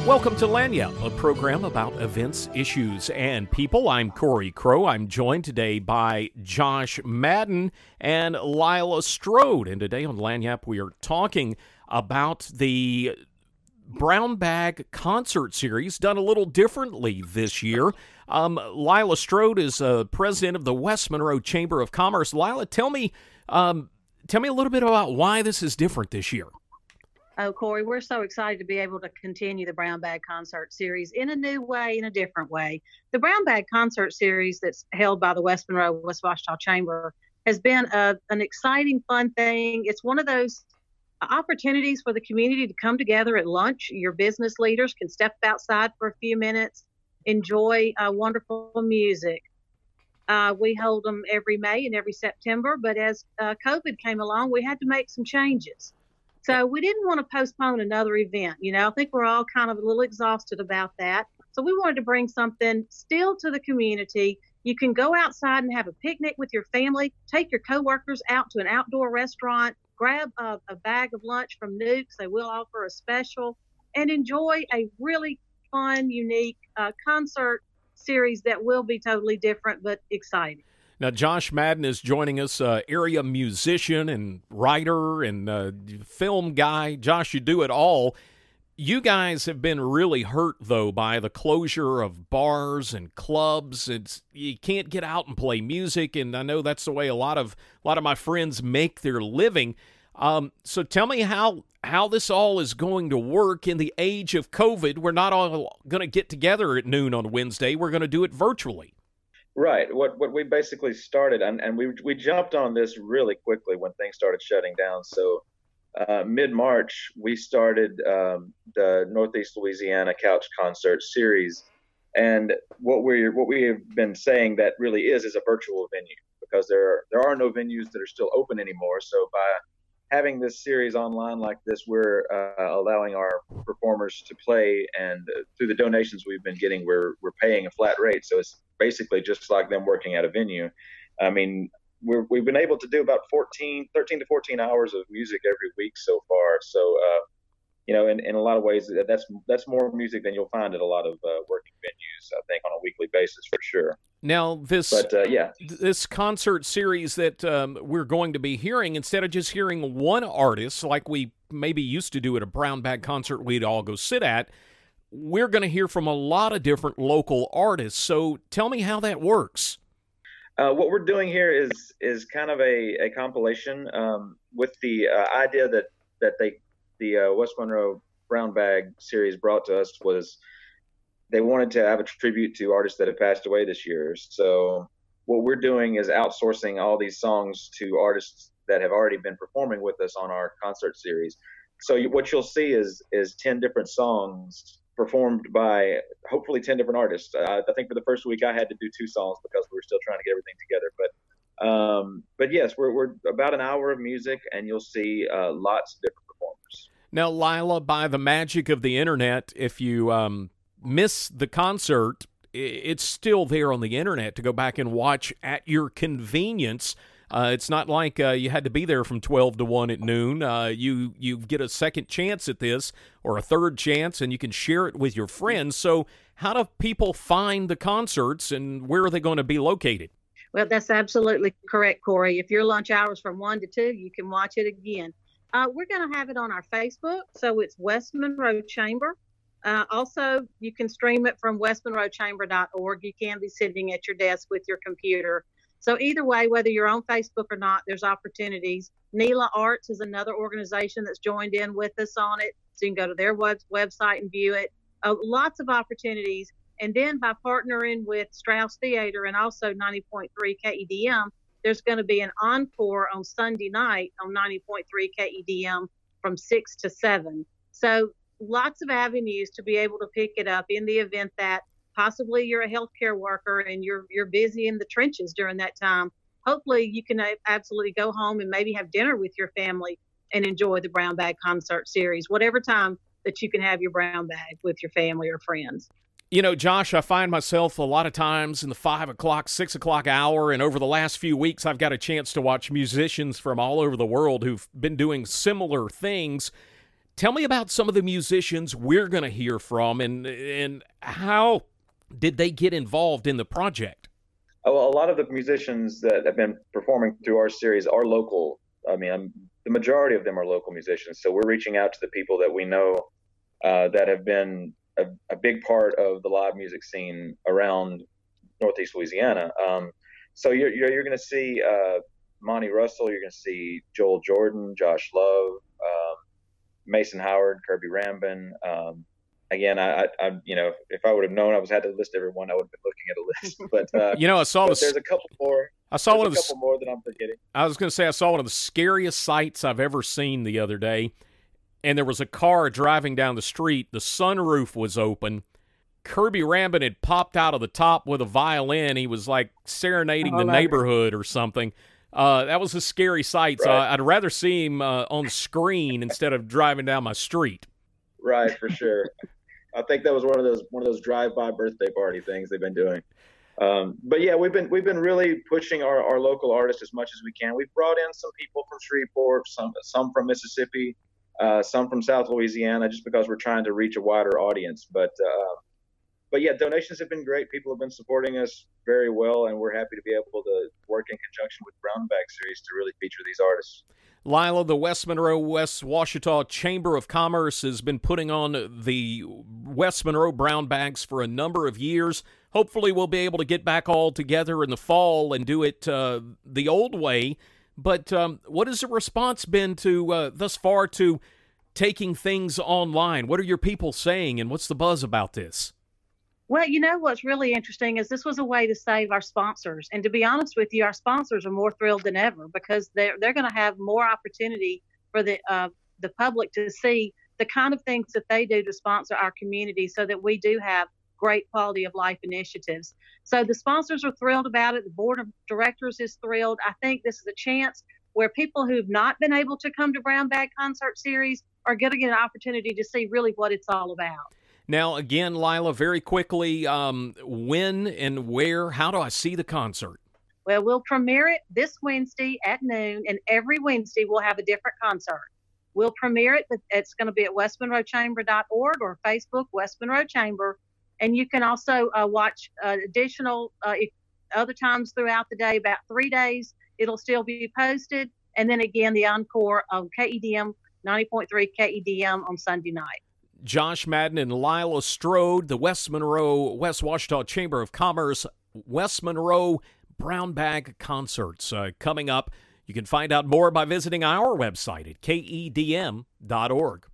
Welcome to Lagniappe, a program about events, issues, and people. I'm Corey Crow. I'm joined today by Josh Madden and Lila Strode. And today on Lagniappe, we are talking about the Brown Bag concert series, done a little differently this year. Lila Strode is president of the West Monroe Chamber of Commerce. Lila, tell me a little bit about why this is different this year. Oh, Corey, we're so excited to be able to continue the Brown Bag Concert Series in a new way, in a different way. The Brown Bag Concert Series that's held by the West Monroe West Ouachita Chamber has been an exciting, fun thing. It's one of those opportunities for the community to come together at lunch. Your business leaders can step outside for a few minutes, enjoy wonderful music. We hold them every May and every September, but as COVID came along, we had to make some changes. So we didn't want to postpone another event. I think we're all kind of a little exhausted about that. So we wanted to bring something still to the community. You can go outside and have a picnic with your family, take your coworkers out to an outdoor restaurant, grab a bag of lunch from Nukes. They will offer a special, and enjoy a really fun, unique concert series that will be totally different but exciting. Now, Josh Madden is joining us, area musician and writer and film guy. Josh, you do it all. You guys have been really hurt, though, by the closure of bars and clubs. You can't get out and play music, and I know that's the way a lot of my friends make their living. So tell me how this all is going to work in the age of COVID. We're not all going to get together at noon on Wednesday. We're going to do it virtually. Right. What we basically started, and we jumped on this really quickly when things started shutting down. So mid-March, we started the Northeast Louisiana Couch Concert Series. And what we have been saying that really is a virtual venue, because there are no venues that are still open anymore. So by having this series online like this, we're allowing our performers to play, and through the donations we've been getting, we're paying a flat rate. So it's basically just like them working at a venue. I mean, we've been able to do about 13 to 14 hours of music every week so far. So, in a lot of ways, that's more music than you'll find at a lot of working venues, I think, on a weekly basis for sure. Now, this concert series that we're going to be hearing, instead of just hearing one artist like we maybe used to do at a Brown Bag concert we'd all go sit at, we're going to hear from a lot of different local artists. So tell me how that works. What we're doing here is kind of a compilation with the idea that the West Monroe Brown Bag series brought to us was they wanted to have a tribute to artists that have passed away this year. So what we're doing is outsourcing all these songs to artists that have already been performing with us on our concert series. So what you'll see is 10 different songs performed by hopefully 10 different artists. I think for the first week I had to do 2 songs because we were still trying to get everything together. But yes, we're about an hour of music, and you'll see lots of different performers. Now, Lila, by the magic of the internet, if you miss the concert, it's still there on the internet to go back and watch at your convenience. It's not like you had to be there from 12 to 1 at noon. You get a second chance at this, or a third chance, and you can share it with your friends. So how do people find the concerts, and where are they going to be located? Well, that's absolutely correct, Corey. If your lunch hours from 1 to 2, you can watch it again. We're going to have it on our Facebook, so it's West Monroe Chamber. Also, you can stream it from westmonroechamber.org. You can be sitting at your desk with your computer. So either way, whether you're on Facebook or not, there's opportunities. Nela Arts is another organization that's joined in with us on it. So you can go to their website and view it. Lots of opportunities. And then by partnering with Strauss Theater and also 90.3 KEDM, there's going to be an encore on Sunday night on 90.3 KEDM from 6 to 7. So lots of avenues to be able to pick it up in the event that possibly you're a healthcare worker and you're busy in the trenches during that time. Hopefully you can absolutely go home and maybe have dinner with your family and enjoy the Brown Bag Concert Series, whatever time that you can have your brown bag with your family or friends. You know, Josh, I find myself a lot of times in the 5 o'clock, 6 o'clock hour, and over the last few weeks I've got a chance to watch musicians from all over the world who've been doing similar things. Tell me about some of the musicians we're going to hear from, and how did they get involved in the project? Well, a lot of the musicians that have been performing through our series are local. I mean, the majority of them are local musicians. So we're reaching out to the people that we know that have been a big part of the live music scene around Northeast Louisiana. So you're going to see Monty Russell, you're going to see Joel Jordan, Josh Love, Mason Howard, Kirby Rambin. Again, I if I would have known I had to list everyone, I would have been looking at a list. But I saw there's a couple more. I saw a couple more that I'm forgetting. I was going to say I saw one of the scariest sights I've ever seen the other day, and there was a car driving down the street. The sunroof was open. Kirby Rambin had popped out of the top with a violin. He was like serenading the neighborhood or something. That was a scary sight. Right. So I'd rather see him on the screen instead of driving down my street. Right, for sure. I think that was one of those drive-by birthday party things they've been doing. But yeah, we've been really pushing our local artists as much as we can. We've brought in some people from Shreveport, some from Mississippi, some from South Louisiana, just because we're trying to reach a wider audience. But yeah, donations have been great. People have been supporting us very well, and we're happy to be able to work in conjunction with Brown Bag Series to really feature these artists. Lila, the West Monroe West Ouachita Chamber of Commerce has been putting on the West Monroe Brown Bags for a number of years. Hopefully we'll be able to get back all together in the fall and do it the old way. But what has the response been to thus far to taking things online? What are your people saying, and what's the buzz about this? Well, what's really interesting is this was a way to save our sponsors. And to be honest with you, our sponsors are more thrilled than ever because they're going to have more opportunity for the public to see the kind of things that they do to sponsor our community so that we do have great quality of life initiatives. So the sponsors are thrilled about it. The board of directors is thrilled. I think this is a chance where people who've not been able to come to Brown Bag Concert Series are going to get an opportunity to see really what it's all about. Now, again, Lila, very quickly, when and where, how do I see the concert? Well, we'll premiere it this Wednesday at noon, and every Wednesday we'll have a different concert. We'll premiere it. It's going to be at westmonroechamber.org or Facebook, West Monroe Chamber. And you can also watch additional other times throughout the day, about 3 days. It'll still be posted. And then again, the encore of KEDM, 90.3 KEDM on Sunday night. Josh Madden and Lila Strode, the West Monroe West Ouachita Chamber of Commerce, West Monroe Brown Bag Concerts coming up. You can find out more by visiting our website at KEDM.org.